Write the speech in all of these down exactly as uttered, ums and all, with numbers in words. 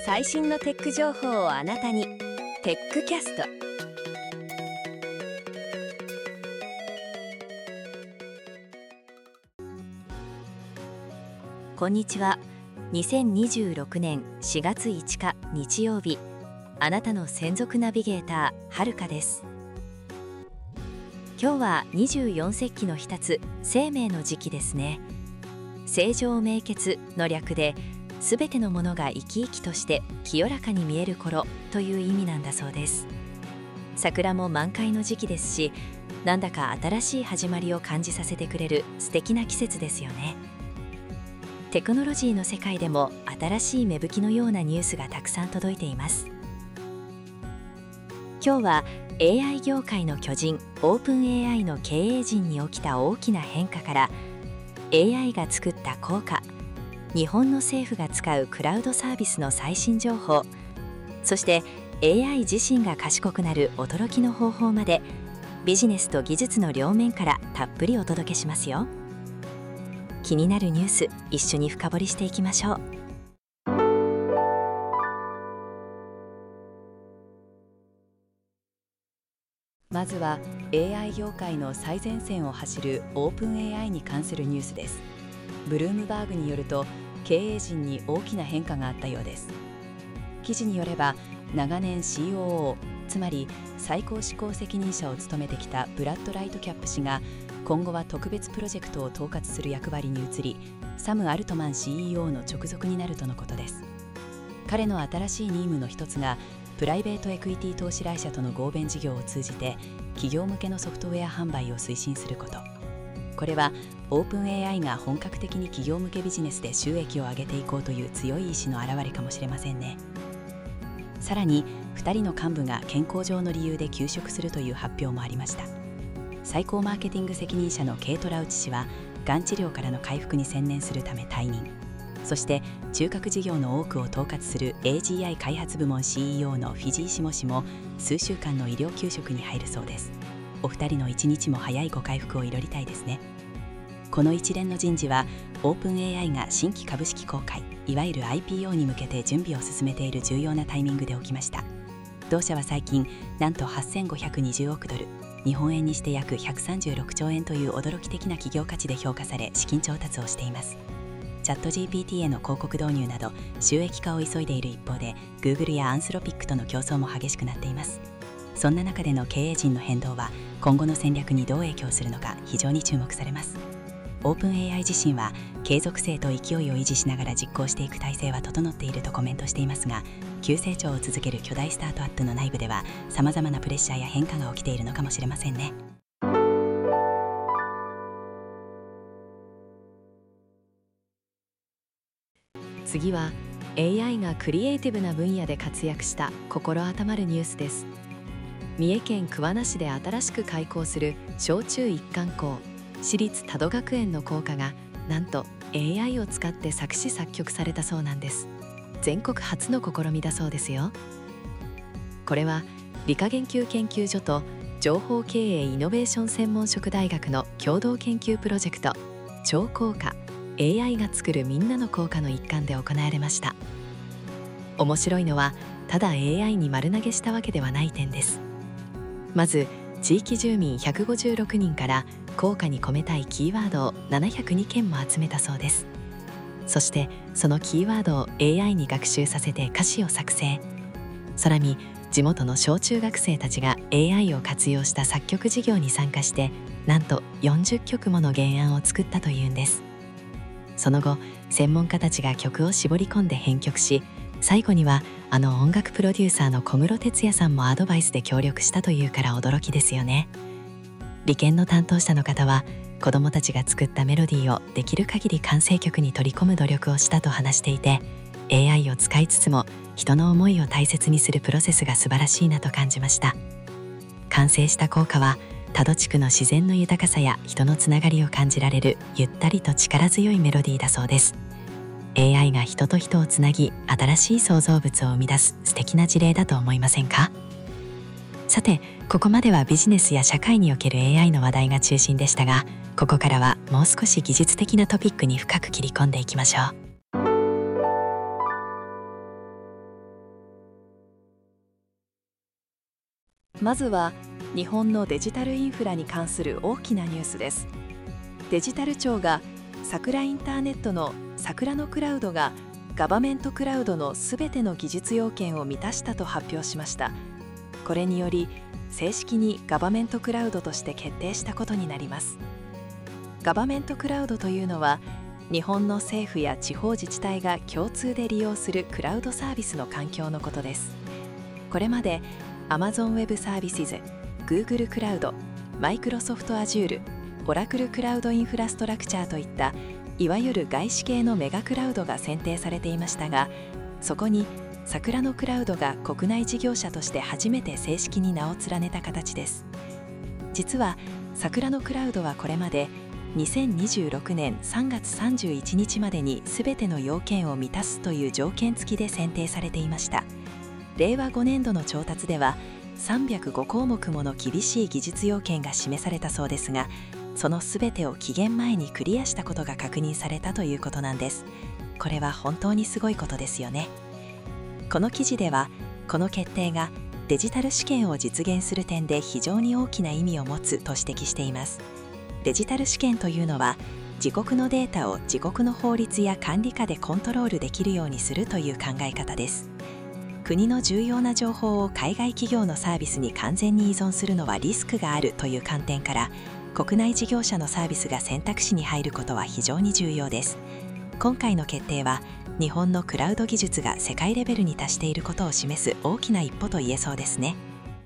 最新のテック情報をあなたに。テックキャスト。こんにちは。にせんにじゅうろくねんしがついつか日曜日、あなたの専属ナビゲーターはるかです。今日はにじゅうよん節気の一つ、清明の時期ですね。清浄明潔の略で、すべてのものが生き生きとして清らかに見える頃という意味なんだそうです。桜も満開の時期ですし、なんだか新しい始まりを感じさせてくれる素敵な季節ですよね。テクノロジーの世界でも新しい芽吹きのようなニュースがたくさん届いています。今日は エーアイ 業界の巨人オープン エーアイ の経営陣に起きた大きな変化から、 エーアイ が作った効果、日本の政府が使うクラウドサービスの最新情報、そして エーアイ 自身が賢くなる驚きの方法まで、ビジネスと技術の両面からたっぷりお届けしますよ。気になるニュース、一緒に深掘りしていきましょう。まずは エーアイ 業界の最前線を走るオープン エーアイ に関するニュースです。ブルームバーグによると、経営陣に大きな変化があったようです。記事によれば、長年 シーオーオー、つまり最高執行責任者を務めてきたブラッド・ライトキャップ氏が、今後は特別プロジェクトを統括する役割に移り、サム・アルトマン シーイーオー の直属になるとのことです。彼の新しい任務の一つが、プライベートエクイティ投資会社との合弁事業を通じて企業向けのソフトウェア販売を推進すること。これはオープン エーアイ が本格的に企業向けビジネスで収益を上げていこうという強い意志の表れかもしれませんね。さらにふたりの幹部が健康上の理由で休職するという発表もありました。最高マーケティング責任者のケイト・ラウチ氏は、がん治療からの回復に専念するため退任。そして中核事業の多くを統括する エージーアイ 開発部門 シーイーオー のフィジー・シモ氏も数週間の医療休職に入るそうです。お二人の一日も早いご回復を祈りたいですね。この一連の人事は、オープン エーアイ が新規株式公開、いわゆる アイピーオー に向けて準備を進めている重要なタイミングで起きました。同社は最近、なんとはっせんごひゃくにじゅうおくドル、日本円にして約ひゃくさんじゅうろくちょうえんという驚き的な企業価値で評価され、資金調達をしています。チャット ジーピーティー への広告導入など収益化を急いでいる一方で、 Google やアンスロピックとの競争も激しくなっています。そんな中での経営陣の変動は、今後の戦略にどう影響するのか非常に注目されます。オープン エーアイ 自身は、継続性と勢いを維持しながら実行していく体制は整っているとコメントしていますが、急成長を続ける巨大スタートアップの内部では、さまざまなプレッシャーや変化が起きているのかもしれませんね。次は エーアイ がクリエイティブな分野で活躍した心温まるニュースです。三重県桑名市で新しく開校する小中一貫校、私立多度学園の校歌が、なんと エーアイ を使って作詞作曲されたそうなんです。全国初の試みだそうですよ。これは理科研究研究所と情報経営イノベーション専門職大学の共同研究プロジェクト、超校歌エーアイ が作るみんなの校歌の一環で行われました。面白いのは、ただ エーアイ に丸投げしたわけではない点です。まず地域住民ひゃくごじゅうろくにんから校歌に込めたいキーワードをななひゃくにけんも集めたそうです。そしてそのキーワードを エーアイ に学習させて歌詞を作成。さらに地元の小中学生たちが エーアイ を活用した作曲事業に参加して、なんとよんじゅっきょくもの原案を作ったというんです。その後、専門家たちが曲を絞り込んで編曲し、最後にはあの音楽プロデューサーの小室哲哉さんもアドバイスで協力したというから驚きですよね。理研の担当者の方は、子どもたちが作ったメロディーをできる限り完成曲に取り込む努力をしたと話していて、 エーアイ を使いつつも人の思いを大切にするプロセスが素晴らしいなと感じました。完成した校歌は、多度地区の自然の豊かさや人のつながりを感じられるゆったりと力強いメロディーだそうです。エーアイ が人と人をつなぎ、新しい創造物を生み出す素敵な事例だと思いませんか？さて、ここまではビジネスや社会における エーアイ の話題が中心でしたが、ここからはもう少し技術的なトピックに深く切り込んでいきましょう。 まずは日本のデジタルインフラに関する大きなニュースです。デジタル庁が桜インターネットの桜のクラウドがガバメントクラウドのすべての技術要件を満たしたと発表しました。これにより正式にガバメントクラウドとして決定したことになります。ガバメントクラウドというのは日本の政府や地方自治体が共通で利用するクラウドサービスの環境のことです。これまで Amazon Web Services、Google クラウド、Microsoft Azure、Oracle クラウドインフラストラクチャーといったいわゆる外資系のメガクラウドが選定されていましたが、そこに桜のクラウドが国内事業者として初めて正式に名を連ねた形です。実は桜のクラウドはこれまでにせんにじゅうろくねんさんがつさんじゅういちにちまでに全ての要件を満たすという条件付きで選定されていました。れいわごねんどの調達ではさんびゃくごこうもくもの厳しい技術要件が示されたそうですが、その全てを期限前にクリアしたことが確認されたということなんです。これは本当にすごいことですよね。この記事ではこの決定がデジタル試験を実現する点で非常に大きな意味を持つと指摘しています。デジタル試験というのは自国のデータを自国の法律や管理下でコントロールできるようにするという考え方です。国の重要な情報を海外企業のサービスに完全に依存するのはリスクがあるという観点から国内事業者のサービスが選択肢に入ることは非常に重要です。今回の決定は日本のクラウド技術が世界レベルに達していることを示す大きな一歩と言えそうですね。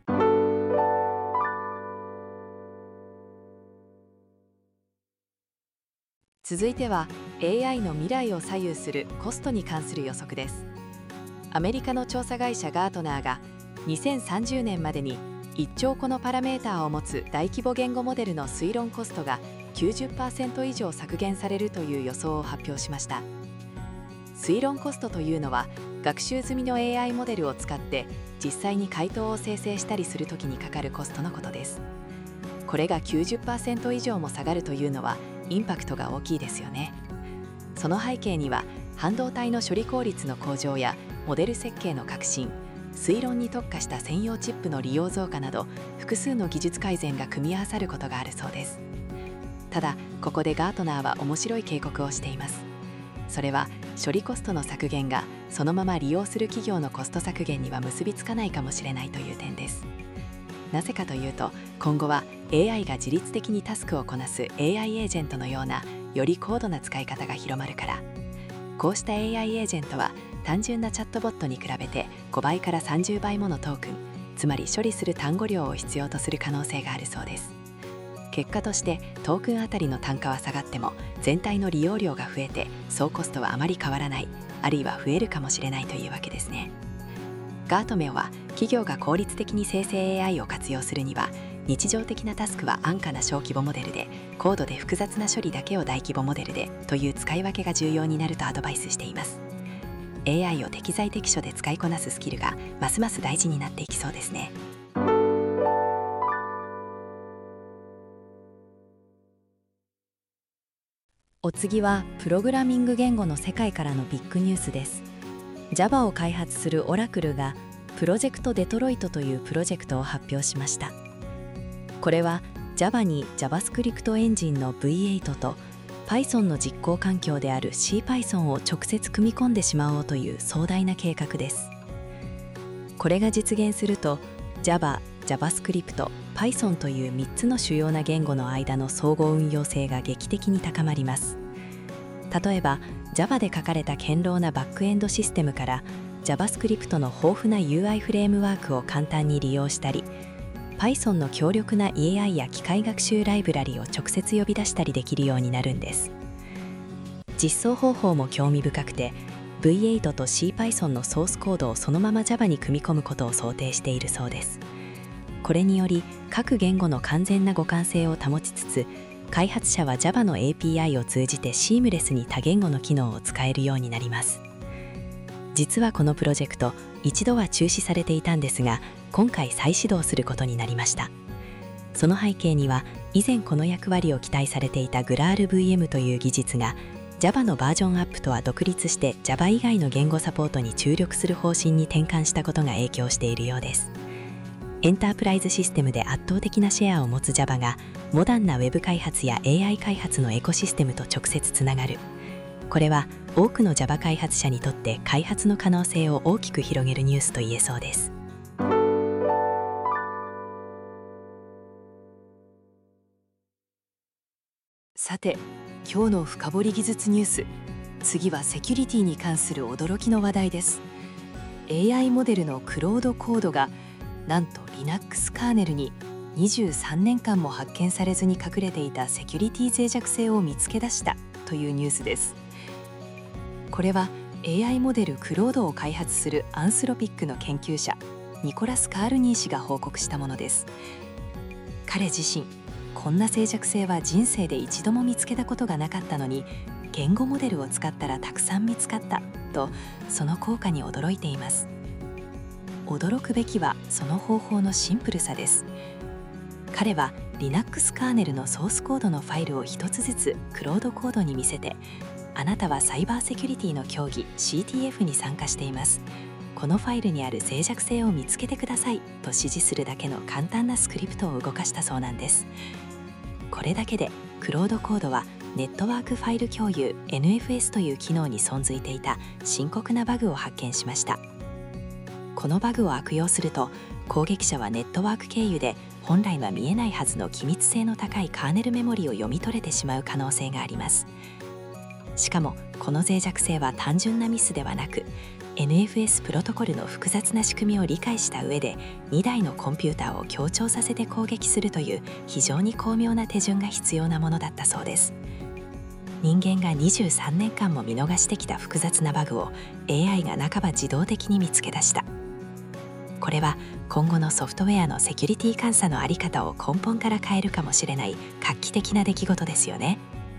続いては エーアイ の未来を左右するコストに関する予測です。アメリカの調査会社ガートナーがにせんさんじゅうねんまでにいっちょうこのパラメーターを持つ大規模言語モデルの推論コストが きゅうじゅっパーセント 以上削減されるという予想を発表しました。推論コストというのは学習済みの エーアイ モデルを使って実際に回答を生成したりするときにかかるコストのことです。これが きゅうじゅっパーセント 以上も下がるというのはインパクトが大きいですよね。その背景には半導体の処理効率の向上やモデル設計の革新、推論に特化した専用チップの利用増加など複数の技術改善が組み合わさることがあるそうです。ただここでガートナーは面白い警告をしています。それは処理コストの削減がそのまま利用する企業のコスト削減には結びつかないかもしれないという点です。なぜかというと今後は エーアイ が自律的にタスクをこなす エーアイ エージェントのようなより高度な使い方が広まるから。こうした エーアイ エージェントは単純なチャットボットに比べてごばいからさんじゅうばいものトークン、つまり処理する単語量を必要とする可能性があるそうです。結果としてトークンあたりの単価は下がっても全体の利用量が増えて総コストはあまり変わらない、あるいは増えるかもしれないというわけですね。ガートメオは企業が効率的に生成 エーアイ を活用するには日常的なタスクは安価な小規模モデルで、高度で複雑な処理だけを大規模モデルでという使い分けが重要になるとアドバイスしています。エーアイ を適材適所で使いこなすスキルがますます大事になっていきそうですね。お次はプログラミング言語の世界からのビッグニュースです。 Java を開発する Oracle がプロジェクトデトロイトというプロジェクトを発表しました。これは Java に JavaScript エンジンの ブイエイト と Python の実行環境である シーパイソン を直接組み込んでしまおうという壮大な計画です。これが実現すると Java、JavaScript、Python というみっつの主要な言語の間の相互運用性が劇的に高まります。例えば Java で書かれた堅牢なバックエンドシステムから JavaScript の豊富な ユーアイ フレームワークを簡単に利用したり、Python の強力な エーアイ や機械学習ライブラリを直接呼び出したりできるようになるんです。実装方法も興味深くて ブイエイト と シーパイソン のソースコードをそのまま Java に組み込むことを想定しているそうです。これにより各言語の完全な互換性を保ちつつ、開発者は Java の エーピーアイ を通じてシームレスに多言語の機能を使えるようになります。実はこのプロジェクト一度は中止されていたんですが、今回再始動することになりました。その背景には以前この役割を期待されていた グラールブイエム という技術が Java のバージョンアップとは独立して Java 以外の言語サポートに注力する方針に転換したことが影響しているようです。 エンタープライズシステムで圧倒的なシェアを持つ Java がモダンな Web 開発や エーアイ 開発のエコシステムと直接つながる。これは多くの Java 開発者にとって開発の可能性を大きく広げるニュースと言えそうです。 さて、今日の深掘り技術ニュース、次はセキュリティに関する驚きの話題です。 エーアイ モデルのクロードコードがなんと Linux カーネルににじゅうさんねんかんも発見されずに隠れていたセキュリティ脆弱性を見つけ出したというニュースです。これは エーアイ モデルクロードを開発するアンスロピックの研究者ニコラス・カールニー氏が報告したものです。彼自身、こんな脆弱性は人生で一度も見つけたことがなかったのに、言語モデルを使ったらたくさん見つかったと、その効果に驚いています。驚くべきはその方法のシンプルさです。彼は Linux カーネルのソースコードのファイルを一つずつクロードコードに見せて、あなたはサイバーセキュリティの競技 シーティーエフ に参加しています。このファイルにある脆弱性を見つけてくださいと指示するだけの簡単なスクリプトを動かしたそうなんです。これだけでクロードコードはネットワークファイル共有 エヌエフエス という機能に存ずいていた深刻なバグを発見しました。このバグを悪用すると、攻撃者はネットワーク経由で本来は見えないはずの機密性の高いカーネルメモリを読み取れてしまう可能性があります。しかもこの脆弱性は単純なミスではなく、 エヌエフエス プロトコルの複雑な仕組みを理解した上でにだいのコンピューターを協調させて攻撃するという非常に巧妙な手順が必要なものだったそうです。人間がにじゅうさんねんかんも見逃してきた複雑なバグを エーアイ が半ば自動的に見つけ出した。これは今後のソフトウェアのセキュリティ監査の在り方を根本から変えるかもしれない画期的な出来事ですよね。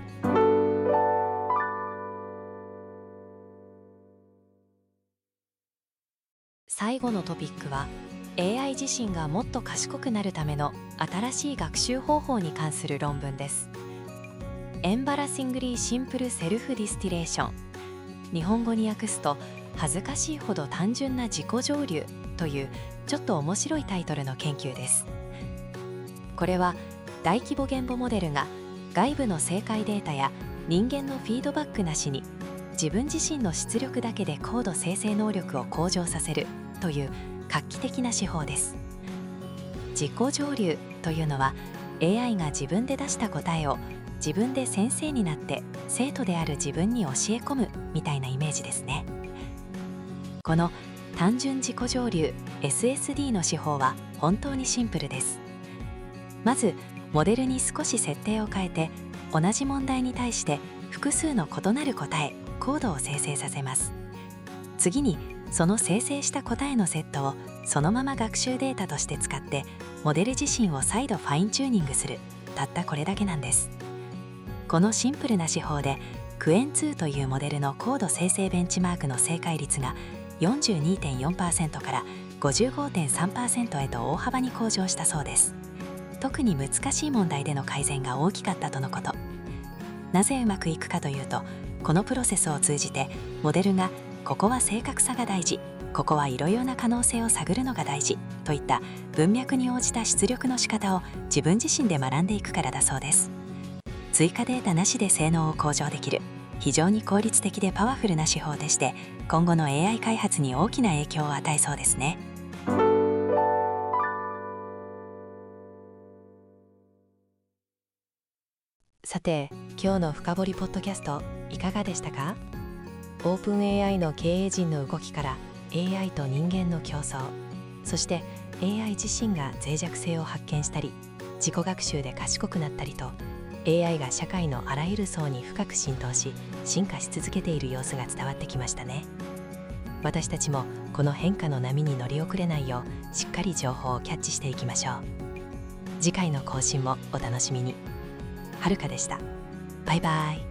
最後のトピックは エーアイ 自身がもっと賢くなるための新しい学習方法に関する論文です。エンバラシングリーシンプルセルフディスティレーション、日本語に訳すと恥ずかしいほど単純な自己蒸留というちょっと面白いタイトルの研究です。これは大規模言語モデルが外部の正解データや人間のフィードバックなしに自分自身の出力だけでコード生成能力を向上させるという画期的な手法です。自己蒸留というのは エーアイ が自分で出した答えを自分で先生になって生徒である自分に教え込むみたいなイメージですね。この単純自己蒸留 エスエスディー の手法は本当にシンプルです。まずモデルに少し設定を変えて、同じ問題に対して複数の異なる答えコードを生成させます。次にその生成した答えのセットをそのまま学習データとして使ってモデル自身を再度ファインチューニングする、たったこれだけなんです。このシンプルな手法でクエンツーというモデルのコード生成ベンチマークの正解率が よんじゅうにてんよんパーセント から ごじゅうごてんさんパーセント へと大幅に向上したそうです。特に難しい問題での改善が大きかったとのこと。なぜうまくいくかというと、このプロセスを通じてモデルがここは正確さが大事、ここはいろいろな可能性を探るのが大事といった文脈に応じた出力の仕方を自分自身で学んでいくからだそうです。追加データなしで性能を向上できる非常に効率的でパワフルな手法でして、今後の エーアイ 開発に大きな影響を与えそうですね。さて、今日の深掘りポッドキャストいかがでしたか？オープン エーアイ の経営陣の動きから エーアイ と人間の競争、そして エーアイ 自身が脆弱性を発見したり自己学習で賢くなったりと、 エーアイ が社会のあらゆる層に深く浸透し進化し続けている様子が伝わってきましたね。私たちもこの変化の波に乗り遅れないようしっかり情報をキャッチしていきましょう。次回の更新もお楽しみに。はるかでした。バイバイ。